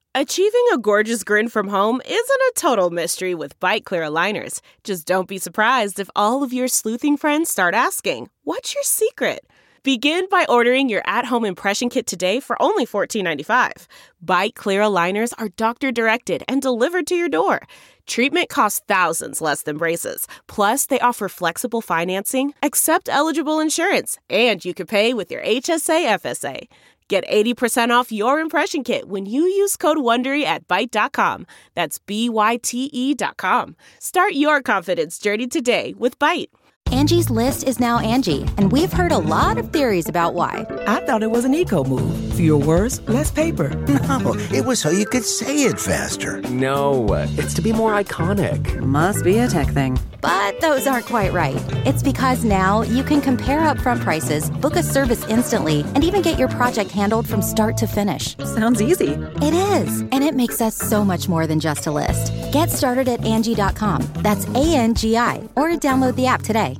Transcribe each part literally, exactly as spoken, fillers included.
Achieving a gorgeous grin from home isn't a total mystery with Byte Clear aligners. Just don't be surprised if all of your sleuthing friends start asking, "What's your secret?" Begin by ordering your at-home impression kit today for only fourteen ninety-five. Byte Clear aligners are doctor-directed and delivered to your door. Treatment costs thousands less than braces. Plus, they offer flexible financing, accept eligible insurance, and you can pay with your H S A F S A. Get eighty percent off your impression kit when you use code WONDERY at byte dot com. That's B Y T E dot com. Start your confidence journey today with Byte. Angie's List is now Angie, and we've heard a lot of theories about why. I thought it was an eco move. Fewer words, less paper. No, it was so you could say it faster. No, it's to be more iconic. Must be a tech thing. But those aren't quite right. It's because now you can compare upfront prices, book a service instantly, and even get your project handled from start to finish. Sounds easy. It is, and it makes us so much more than just a list. Get started at Angie dot com. That's A N G I, or download the app today.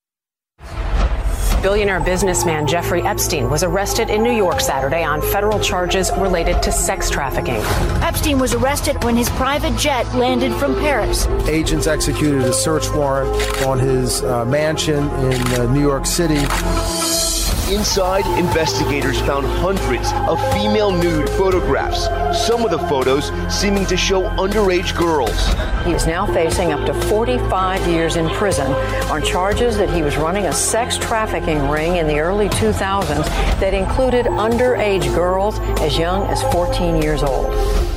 Billionaire businessman Jeffrey Epstein was arrested in New York Saturday on federal charges related to sex trafficking. Epstein was arrested when his private jet landed from Paris. Agents executed a search warrant on his uh, mansion in uh, New York City. Inside, investigators found hundreds of female nude photographs, some of the photos seeming to show underage girls. He is now facing up to forty-five years in prison on charges that he was running a sex trafficking ring in the early two thousands that included underage girls as young as fourteen years old.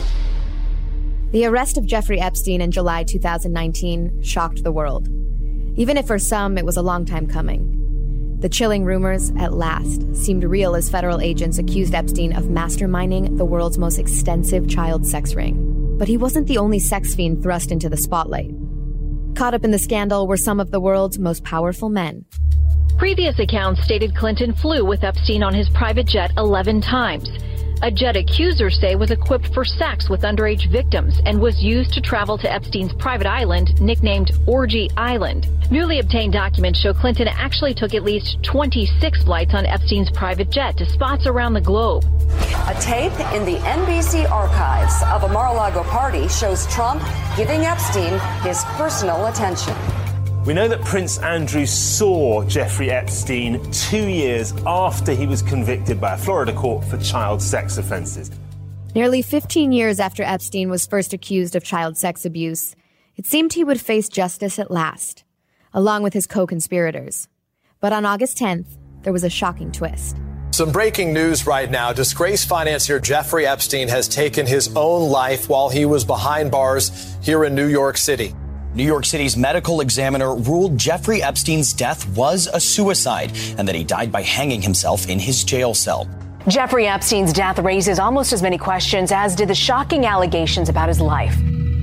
The arrest of Jeffrey Epstein in July two thousand nineteen shocked the world, even if for some it was a long time coming. The chilling rumors, at last, seemed real as federal agents accused Epstein of masterminding the world's most extensive child sex ring. But he wasn't the only sex fiend thrust into the spotlight. Caught up in the scandal were some of the world's most powerful men. Previous accounts stated Clinton flew with Epstein on his private jet eleven times. A jet accusers say was equipped for sex with underage victims and was used to travel to Epstein's private island, nicknamed Orgy Island. Newly obtained documents show Clinton actually took at least twenty-six flights on Epstein's private jet to spots around the globe. A tape in the N B C archives of a Mar-a-Lago party shows Trump giving Epstein his personal attention. We know that Prince Andrew saw Jeffrey Epstein two years after he was convicted by a Florida court for child sex offenses. Nearly fifteen years after Epstein was first accused of child sex abuse, it seemed he would face justice at last, along with his co-conspirators. But on August tenth, there was a shocking twist. Some breaking news right now. Disgraced financier Jeffrey Epstein has taken his own life while he was behind bars here in New York City. New York City's medical examiner ruled Jeffrey Epstein's death was a suicide and that he died by hanging himself in his jail cell. Jeffrey Epstein's death raises almost as many questions as did the shocking allegations about his life.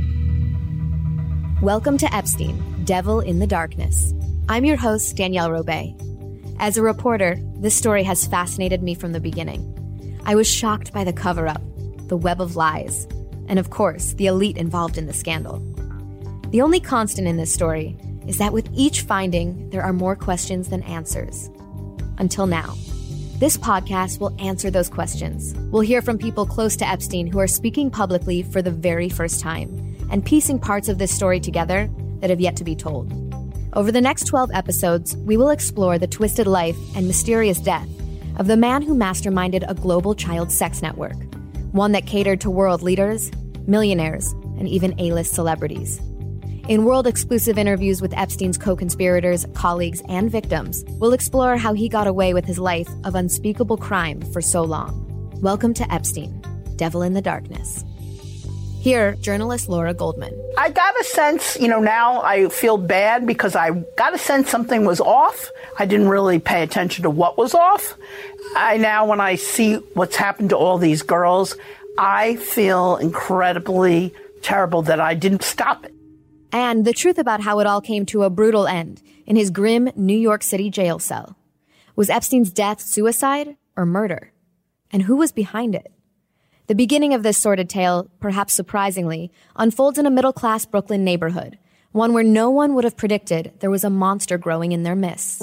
Welcome to Epstein, Devil in the Darkness. I'm your host, Danielle Robay. As a reporter, this story has fascinated me from the beginning. I was shocked by the cover-up, the web of lies, and of course, the elite involved in the scandal. The only constant in this story is that with each finding, there are more questions than answers. Until now. This podcast will answer those questions. We'll hear from people close to Epstein who are speaking publicly for the very first time and piecing parts of this story together that have yet to be told. Over the next twelve episodes, we will explore the twisted life and mysterious death of the man who masterminded a global child sex network, one that catered to world leaders, millionaires, and even A-list celebrities. In world-exclusive interviews with Epstein's co-conspirators, colleagues, and victims, we'll explore how he got away with his life of unspeakable crime for so long. Welcome to Epstein, Devil in the Darkness. Here, journalist Laura Goldman. I got a sense, you know, now I feel bad because I got a sense something was off. I didn't really pay attention to what was off. I now, when I see what's happened to all these girls, I feel incredibly terrible that I didn't stop it. And the truth about how it all came to a brutal end in his grim New York City jail cell. Was Epstein's death suicide or murder? And who was behind it? The beginning of this sordid tale, perhaps surprisingly, unfolds in a middle-class Brooklyn neighborhood, one where no one would have predicted there was a monster growing in their midst.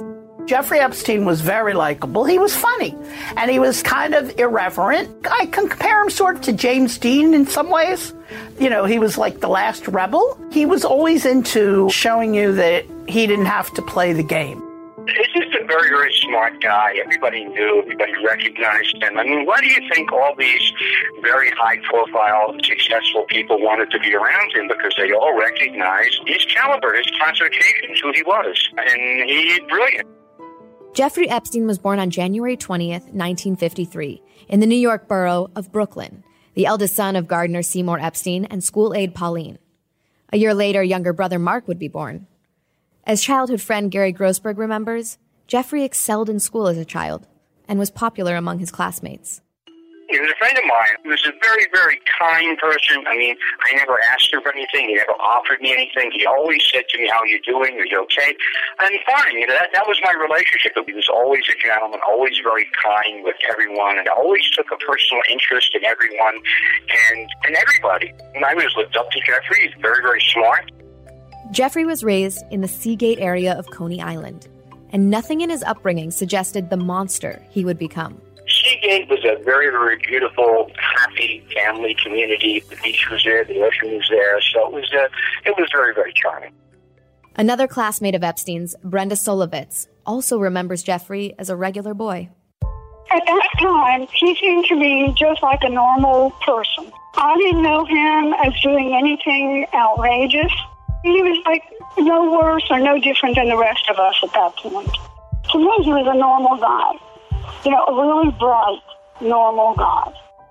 Jeffrey Epstein was very likable. He was funny, and he was kind of irreverent. I can compare him sort of to James Dean in some ways. You know, he was like the last rebel. He was always into showing you that he didn't have to play the game. He's just a very, very smart guy. Everybody knew, everybody recognized him. I mean, why do you think all these very high-profile, successful people wanted to be around him? Because they all recognized his caliber, his classifications, who he was. And he's brilliant. Jeffrey Epstein was born on January twentieth, nineteen fifty-three, in the New York borough of Brooklyn, the eldest son of gardener Seymour Epstein and school aide Pauline. A year later, younger brother Mark would be born. As childhood friend Gary Grossberg remembers, Jeffrey excelled in school as a child and was popular among his classmates. He was a friend of mine. He was a very, very kind person. I mean, I never asked him for anything. He never offered me anything. He always said to me, how are you doing? Are you okay? And fine. You know, that, that was my relationship. He was always a gentleman, always very kind with everyone, and always took a personal interest in everyone and, and everybody. And I always looked up to Jeffrey. He's very, very smart. Jeffrey was raised in the Seagate area of Coney Island, and nothing in his upbringing suggested the monster he would become. Seagate was a very, very beautiful, happy family community. The beach was there, the ocean was there, so it was uh, it was very, very charming. Another classmate of Epstein's, Brenda Solovitz, also remembers Jeffrey as a regular boy. At that time, he seemed to be just like a normal person. I didn't know him as doing anything outrageous. He was like no worse or no different than the rest of us at that point. To me, he was a normal guy. You know, a really bright, normal guy.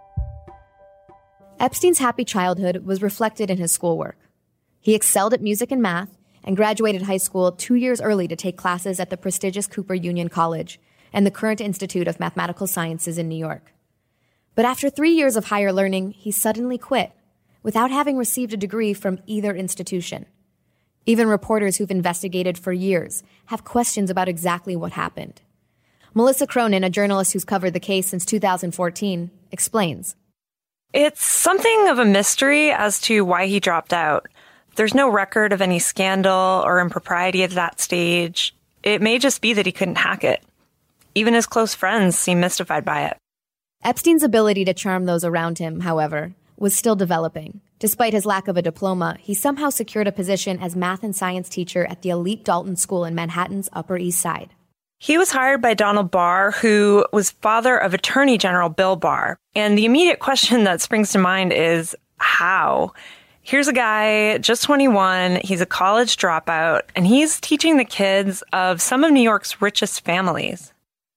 Epstein's happy childhood was reflected in his schoolwork. He excelled at music and math and graduated high school two years early to take classes at the prestigious Cooper Union College and the Current Institute of Mathematical Sciences in New York. But after three years of higher learning, he suddenly quit without having received a degree from either institution. Even reporters who've investigated for years have questions about exactly what happened. Melissa Cronin, a journalist who's covered the case since two thousand fourteen, explains. It's something of a mystery as to why he dropped out. There's no record of any scandal or impropriety at that stage. It may just be that he couldn't hack it. Even his close friends seem mystified by it. Epstein's ability to charm those around him, however, was still developing. Despite his lack of a diploma, he somehow secured a position as math and science teacher at the elite Dalton School in Manhattan's Upper East Side. He was hired by Donald Barr, who was father of Attorney General Bill Barr. And the immediate question that springs to mind is, how? Here's a guy, just twenty-one, he's a college dropout, and he's teaching the kids of some of New York's richest families.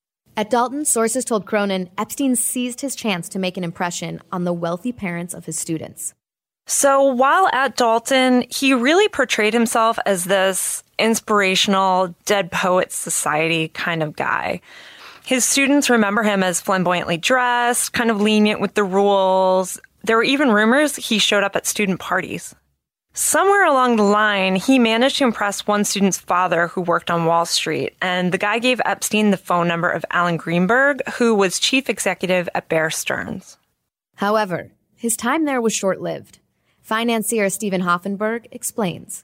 At Dalton, sources told Cronin Epstein seized his chance to make an impression on the wealthy parents of his students. So while at Dalton, he really portrayed himself as this inspirational, Dead Poets Society kind of guy. His students remember him as flamboyantly dressed, kind of lenient with the rules. There were even rumors he showed up at student parties. Somewhere along the line, he managed to impress one student's father who worked on Wall Street, and the guy gave Epstein the phone number of Alan Greenberg, who was chief executive at Bear Stearns. However, his time there was short-lived. Financier Stephen Hoffenberg explains.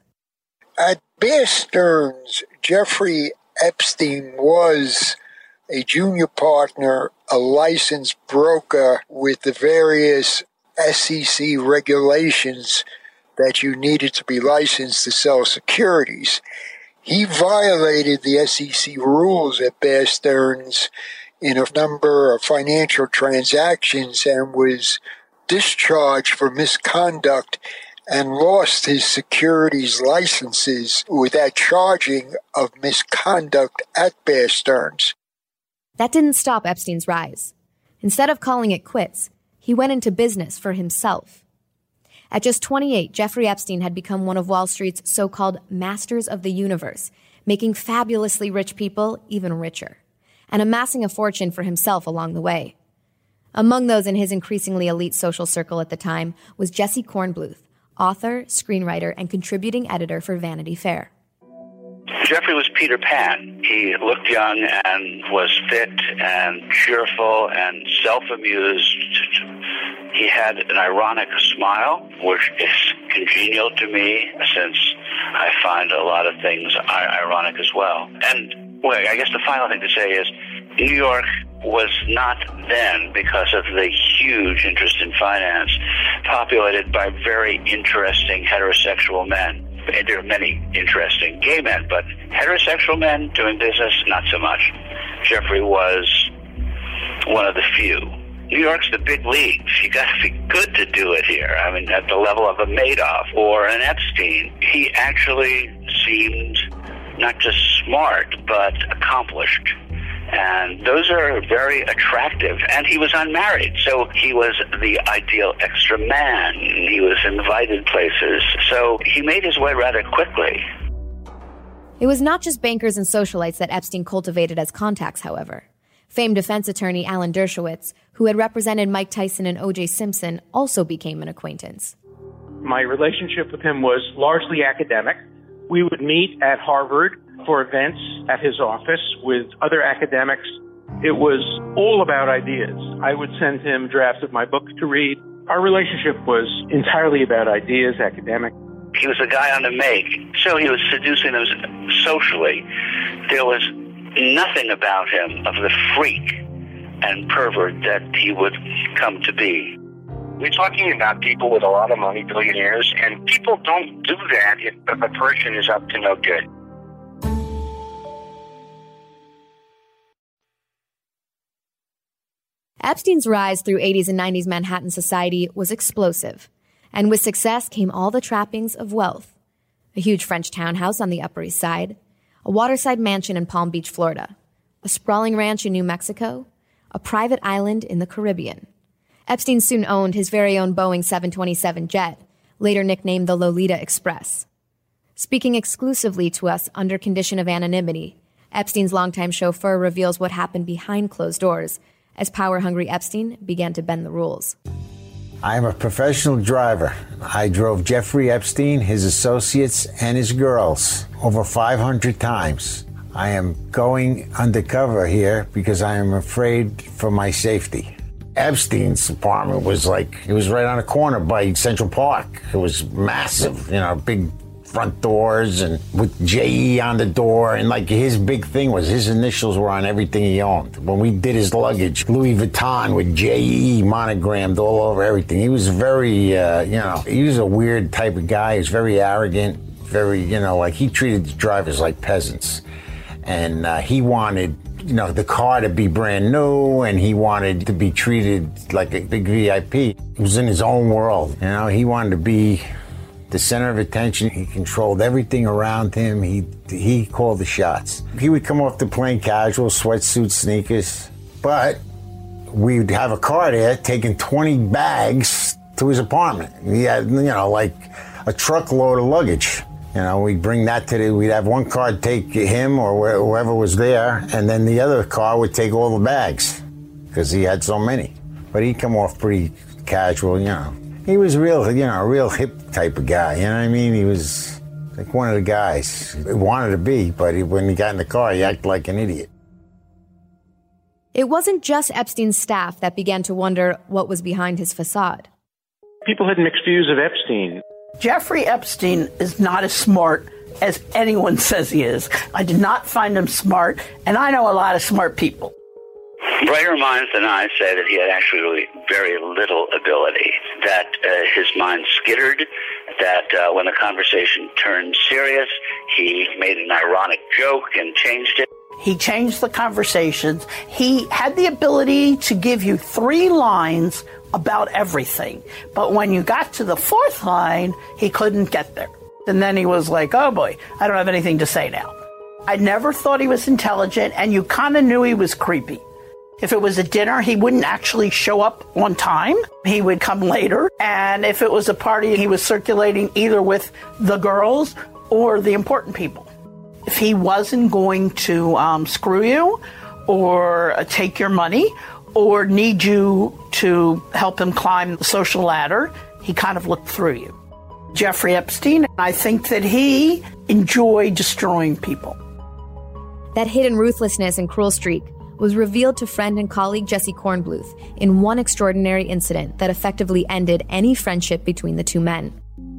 At Bear Stearns, Jeffrey Epstein was a junior partner, a licensed broker with the various S E C regulations that you needed to be licensed to sell securities. He violated the S E C rules at Bear Stearns in a number of financial transactions and was discharged for misconduct and lost his securities licenses without charging of misconduct at Bear Stearns. That didn't stop Epstein's rise. Instead of calling it quits, he went into business for himself. At just twenty-eight, Jeffrey Epstein had become one of Wall Street's so-called masters of the universe, making fabulously rich people even richer, and amassing a fortune for himself along the way. Among those in his increasingly elite social circle at the time was Jesse Kornbluth, author, screenwriter, and contributing editor for Vanity Fair. Jeffrey was Peter Pan. He looked young and was fit and cheerful and self-amused. He had an ironic smile, which is congenial to me since I find a lot of things ironic as well. And well, I guess the final thing to say is New York was not then, because of the huge interest in finance, populated by very interesting heterosexual men. And there are many interesting gay men, but heterosexual men doing business, not so much. Jeffrey was one of the few. New York's the big leagues. You got to be good to do it here. I mean, at the level of a Madoff or an Epstein, he actually seemed not just smart, but accomplished. And those are very attractive. And he was unmarried, so he was the ideal extra man. He was invited places. So he made his way rather quickly. It was not just bankers and socialites that Epstein cultivated as contacts, however. Famed defense attorney Alan Dershowitz, who had represented Mike Tyson and O J Simpson, also became an acquaintance. My relationship with him was largely academic. We would meet at Harvard for events at his office with other academics. It was all about ideas. I would send him drafts of my book to read. Our relationship was entirely about ideas, academic. He was a guy on the make, so he was seducing them socially. There was nothing about him of the freak and pervert that he would come to be. We're talking about people with a lot of money, billionaires, and people don't do that if a person is up to no good. Epstein's rise through eighties and nineties Manhattan society was explosive, and with success came all the trappings of wealth. A huge French townhouse on the Upper East Side, a waterside mansion in Palm Beach, Florida, a sprawling ranch in New Mexico, a private island in the Caribbean. Epstein soon owned his very own Boeing seven twenty-seven jet, later nicknamed the Lolita Express. Speaking exclusively to us under condition of anonymity, Epstein's longtime chauffeur reveals what happened behind closed doors as power-hungry Epstein began to bend the rules. I'm a professional driver. I drove Jeffrey Epstein, his associates, and his girls over five hundred times. I am going undercover here because I am afraid for my safety. Epstein's apartment was like, it was right on a corner by Central Park. It was massive, you know, big front doors and with J E on the door. And like his big thing was his initials were on everything he owned. When we did his luggage, Louis Vuitton with J E monogrammed all over everything. He was very, uh, you know, he was a weird type of guy. He was very arrogant, very, you know, like he treated the drivers like peasants. And uh, he wanted, you know, the car to be brand new, and he wanted to be treated like a big V I P. He was in his own world, you know. He wanted to be the center of attention. He controlled everything around him. He he called the shots. He would come off the plane casual, sweatsuit, sneakers, but we'd have a car there taking twenty bags to his apartment. He had, you know, like a truckload of luggage. You know, we'd bring that to the, we'd have one car take him or whoever was there, and then the other car would take all the bags, because he had so many. But he'd come off pretty casual, you know. He was real, you know, a real hip type of guy, you know what I mean? He was like one of the guys he wanted to be, but he, when he got in the car, he acted like an idiot. It wasn't just Epstein's staff that began to wonder what was behind his facade. People had mixed views of Epstein. Jeffrey Epstein is not as smart as anyone says he is. I did not find him smart, and I know a lot of smart people. Brighter minds than I say that he had actually really very little ability, that uh, his mind skittered, that uh, when the conversation turned serious, he made an ironic joke and changed it. He changed the conversations. He had the ability to give you three lines about everything. But when you got to the fourth line, he couldn't get there. And then he was like, oh boy, I don't have anything to say now. I never thought he was intelligent, and you kind of knew he was creepy. If it was a dinner, he wouldn't actually show up on time. He would come later. And if it was a party, he was circulating either with the girls or the important people. If he wasn't going to um, screw you or uh, take your money or need you to help him climb the social ladder, he kind of looked through you. Jeffrey Epstein, I think that he enjoyed destroying people. That hidden ruthlessness and cruel streak was revealed to friend and colleague Jesse Kornbluth in one extraordinary incident that effectively ended any friendship between the two men.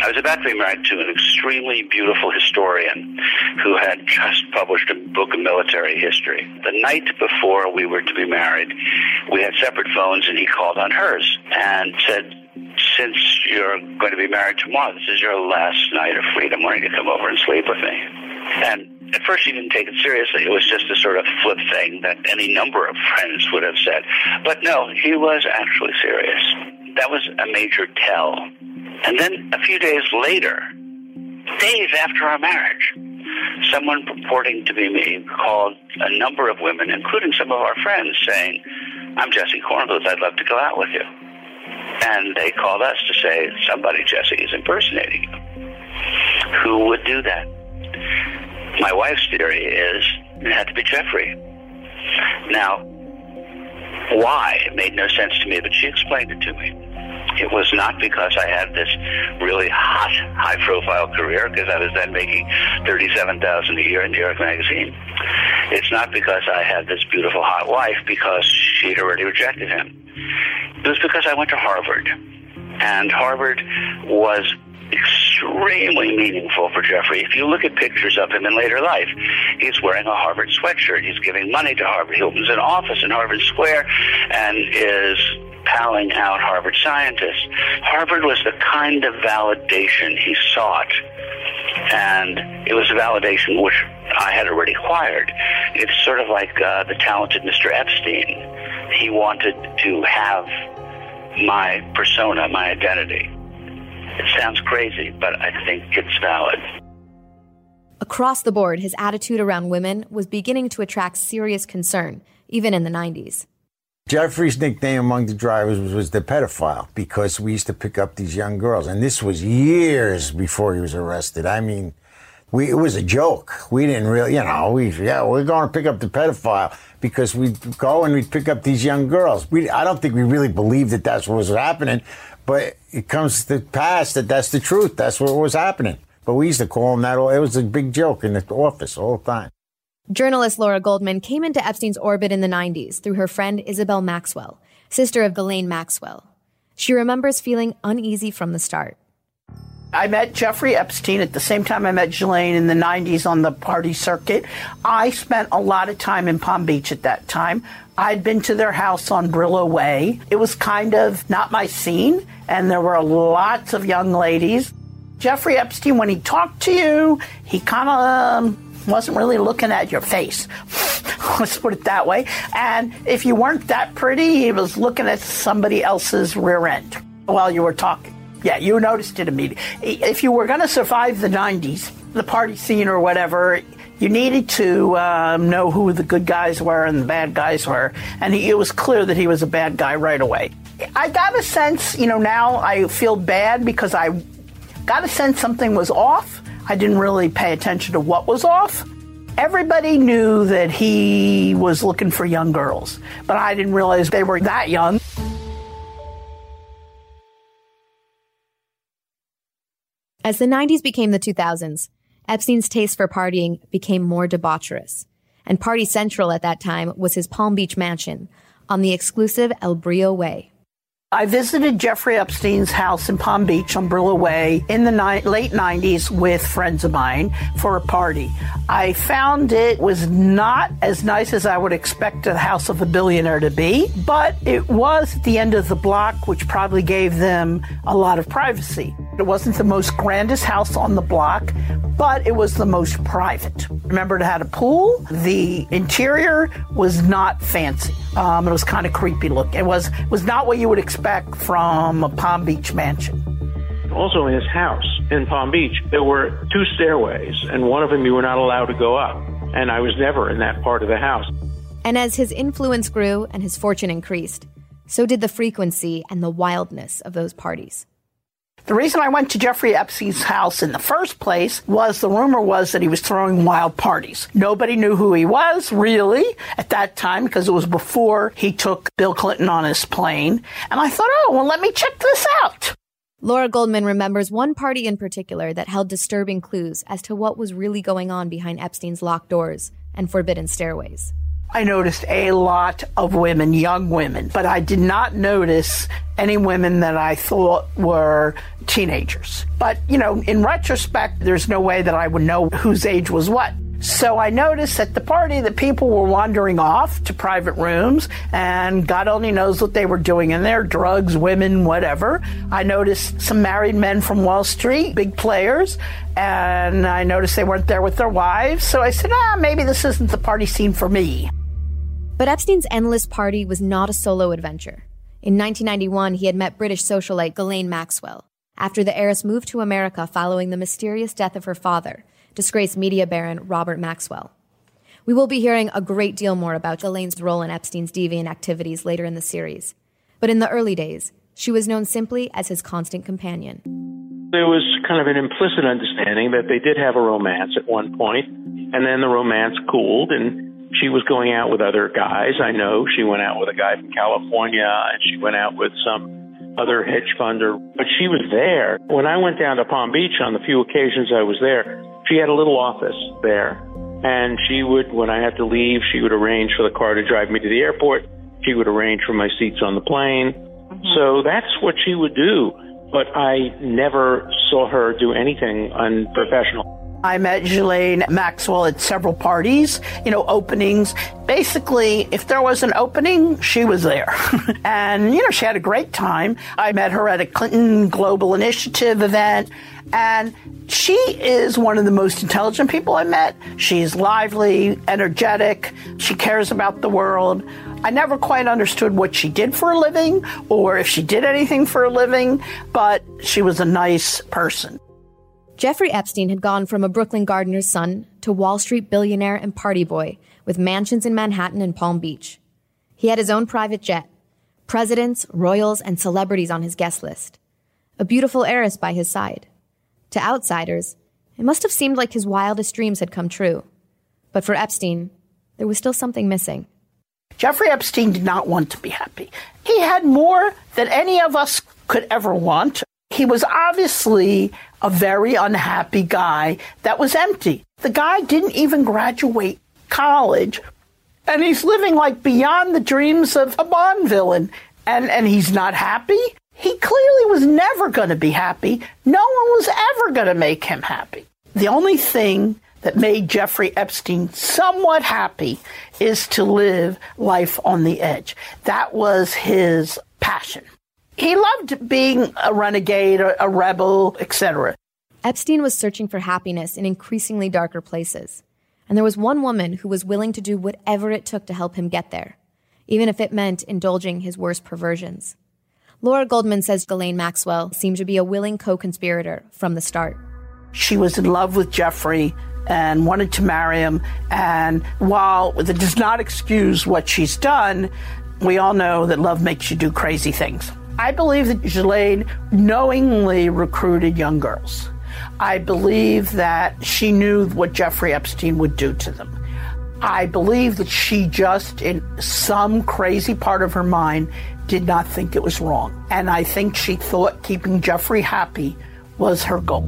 I was about to be married to an extremely beautiful historian who had just published a book of military history. The night before we were to be married, we had separate phones, and he called on hers and said, since you're going to be married tomorrow, this is your last night of freedom. Why don't you come over and sleep with me? And at first he didn't take it seriously. It was just a sort of flip thing that any number of friends would have said. But no, he was actually serious. That was a major tell. And then a few days later, days after our marriage, someone purporting to be me called a number of women, including some of our friends, saying, I'm Jesse Kornbluth, I'd love to go out with you. And they called us to say, somebody, Jesse, is impersonating you. Who would do that? My wife's theory is it had to be Jeffrey. Now, why? It made no sense to me, but she explained it to me. It was not because I had this really hot, high-profile career, because I was then making thirty-seven thousand dollars a year in New York Magazine. It's not because I had this beautiful, hot wife, because she'd already rejected him. It was because I went to Harvard, and Harvard was extremely meaningful for Jeffrey. If you look at pictures of him in later life, he's wearing a Harvard sweatshirt. He's giving money to Harvard. He opens an office in Harvard Square and is palling out Harvard scientists. Harvard was the kind of validation he sought, and it was a validation which I had already acquired. It's sort of like uh, the talented Mister Epstein. He wanted to have my persona, my identity. It sounds crazy, but I think it's valid. Across the board, his attitude around women was beginning to attract serious concern, even in the nineties. Jeffrey's nickname among the drivers was, was the pedophile, because we used to pick up these young girls. And this was years before he was arrested. I mean, we, it was a joke. We didn't really, you know, we, yeah, we're going to pick up the pedophile, because we'd go and we'd pick up these young girls. We, I don't think we really believed that that's what was happening, but it comes to pass that that's the truth. That's what was happening. But we used to call him that. It was a big joke in the office all the time. Journalist Laura Goldman came into Epstein's orbit in the nineties through her friend Isabel Maxwell, sister of Ghislaine Maxwell. She remembers feeling uneasy from the start. I met Jeffrey Epstein at the same time I met Ghislaine in the nineties on the party circuit. I spent a lot of time in Palm Beach at that time. I'd been to their house on Brillo Way. It was kind of not my scene, and there were lots of young ladies. Jeffrey Epstein, when he talked to you, he kind of um, wasn't really looking at your face. Let's put it that way. And if you weren't that pretty, he was looking at somebody else's rear end while you were talking. Yeah, you noticed it immediately. If you were going to survive the nineties, the party scene or whatever, you needed to um, know who the good guys were and the bad guys were. And he, it was clear that he was a bad guy right away. I got a sense, you know, now I feel bad because I got a sense something was off. I didn't really pay attention to what was off. Everybody knew that he was looking for young girls, but I didn't realize they were that young. As the nineties became the two thousands, Epstein's taste for partying became more debaucherous. And Party Central at that time was his Palm Beach mansion on the exclusive El Brillo Way. I visited Jeffrey Epstein's house in Palm Beach on Brillo Way in the ni- late nineties with friends of mine for a party. I found it was not as nice as I would expect a house of a billionaire to be, but it was at the end of the block, which probably gave them a lot of privacy. It wasn't the most grandest house on the block, but it was the most private. Remember, it had a pool. The interior was not fancy. Um, it was kind of creepy looking. It was, was not what you would expect from a Palm Beach mansion. Also in his house in Palm Beach, there were two stairways, and one of them you were not allowed to go up. And I was never in that part of the house. And as his influence grew and his fortune increased, so did the frequency and the wildness of those parties. The reason I went to Jeffrey Epstein's house in the first place was the rumor was that he was throwing wild parties. Nobody knew who he was, really, at that time, because it was before he took Bill Clinton on his plane. And I thought, oh, well, let me check this out. Laura Goldman remembers one party in particular that held disturbing clues as to what was really going on behind Epstein's locked doors and forbidden stairways. I noticed a lot of women, young women, but I did not notice any women that I thought were teenagers. But, you know, in retrospect, there's no way that I would know whose age was what. So I noticed at the party that people were wandering off to private rooms, and God only knows what they were doing in there, drugs, women, whatever. I noticed some married men from Wall Street, big players, and I noticed they weren't there with their wives. So I said, ah, maybe this isn't the party scene for me. But Epstein's endless party was not a solo adventure. In nineteen ninety-one, he had met British socialite Ghislaine Maxwell after the heiress moved to America following the mysterious death of her father, disgraced media baron Robert Maxwell. We will be hearing a great deal more about Ghislaine's role in Epstein's deviant activities later in the series. But in the early days, she was known simply as his constant companion. There was kind of an implicit understanding that they did have a romance at one point, and then the romance cooled, and she was going out with other guys. I know she went out with a guy from California, and she went out with some other hedge funder, but she was there. When I went down to Palm Beach on the few occasions I was there, she had a little office there, and she would, when I had to leave, she would arrange for the car to drive me to the airport. She would arrange for my seats on the plane. Mm-hmm. So that's what she would do, but I never saw her do anything unprofessional. I met Ghislaine Maxwell at several parties, you know, openings. Basically, if there was an opening, she was there. And, you know, she had a great time. I met her at a Clinton Global Initiative event, and she is one of the most intelligent people I met. She's lively, energetic. She cares about the world. I never quite understood what she did for a living or if she did anything for a living, but she was a nice person. Jeffrey Epstein had gone from a Brooklyn gardener's son to Wall Street billionaire and party boy with mansions in Manhattan and Palm Beach. He had his own private jet, presidents, royals, and celebrities on his guest list, a beautiful heiress by his side. To outsiders, it must have seemed like his wildest dreams had come true. But for Epstein, there was still something missing. Jeffrey Epstein did not want to be happy. He had more than any of us could ever want. He was obviously a very unhappy guy that was empty. The guy didn't even graduate college, and he's living like beyond the dreams of a Bond villain, and, and he's not happy? He clearly was never going to be happy. No one was ever going to make him happy. The only thing that made Jeffrey Epstein somewhat happy is to live life on the edge. That was his passion. He loved being a renegade, a, a rebel, et cetera. Epstein was searching for happiness in increasingly darker places. And there was one woman who was willing to do whatever it took to help him get there, even if it meant indulging his worst perversions. Laura Goldman says Ghislaine Maxwell seemed to be a willing co-conspirator from the start. She was in love with Jeffrey and wanted to marry him. And while it does not excuse what she's done, we all know that love makes you do crazy things. I believe that Ghislaine knowingly recruited young girls. I believe that she knew what Jeffrey Epstein would do to them. I believe that she just, in some crazy part of her mind, did not think it was wrong. And I think she thought keeping Jeffrey happy was her goal.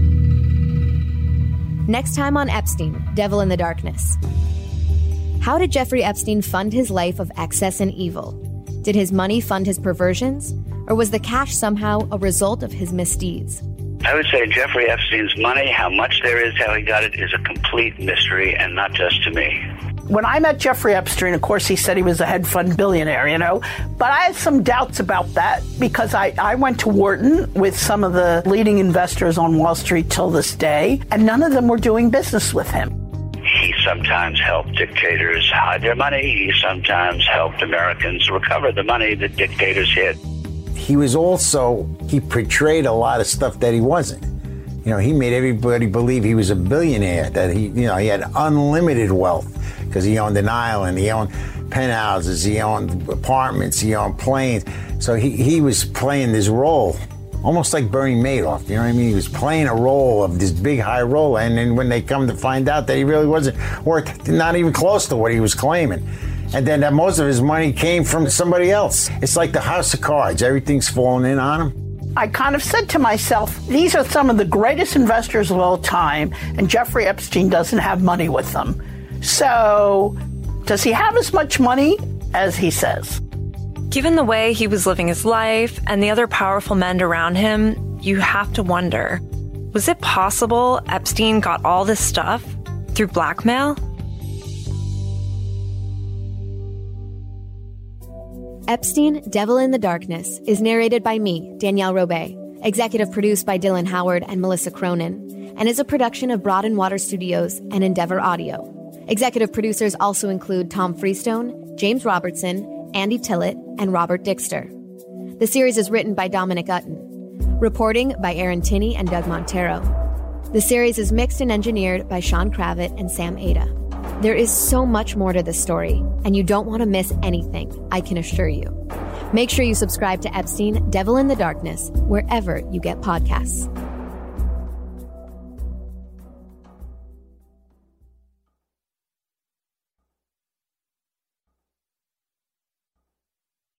Next time on Epstein, Devil in the Darkness. How did Jeffrey Epstein fund his life of excess and evil? Did his money fund his perversions? Or was the cash somehow a result of his misdeeds? I would say Jeffrey Epstein's money, how much there is, how he got it, is a complete mystery, and not just to me. When I met Jeffrey Epstein, of course, he said he was a hedge fund billionaire, you know, but I had some doubts about that because I, I went to Wharton with some of the leading investors on Wall Street till this day, and none of them were doing business with him. He sometimes helped dictators hide their money. He sometimes helped Americans recover the money that dictators hid. He was also, he portrayed a lot of stuff that he wasn't. You know, he made everybody believe he was a billionaire, that he, you know, he had unlimited wealth because he owned an island, he owned penthouses, he owned apartments, he owned planes. So he, he was playing this role, almost like Bernie Madoff, you know what I mean? He was playing a role of this big high roller, and then when they come to find out that he really wasn't worth not even close to what he was claiming. And then that most of his money came from somebody else. It's like the house of cards. Everything's falling in on him. I kind of said to myself, these are some of the greatest investors of all time, and Jeffrey Epstein doesn't have money with them. So Does he have as much money as he says? Given the way he was living his life and the other powerful men around him, you have to wonder, was it possible Epstein got all this stuff through blackmail? Epstein, Devil in the Darkness is narrated by me, Danielle Robay, executive produced by Dylan Howard and Melissa Cronin, and is a production of Broad and Water Studios and Endeavor Audio. Executive producers also include Tom Freestone, James Robertson, Andy Tillett, and Robert Dixter. The series is written by Dominic Utton. Reporting by Aaron Tinney and Doug Montero. The series is mixed and engineered by Sean Kravitz and Sam Ada. There is so much more to this story, and you don't want to miss anything, I can assure you. Make sure you subscribe to Epstein, Devil in the Darkness, wherever you get podcasts.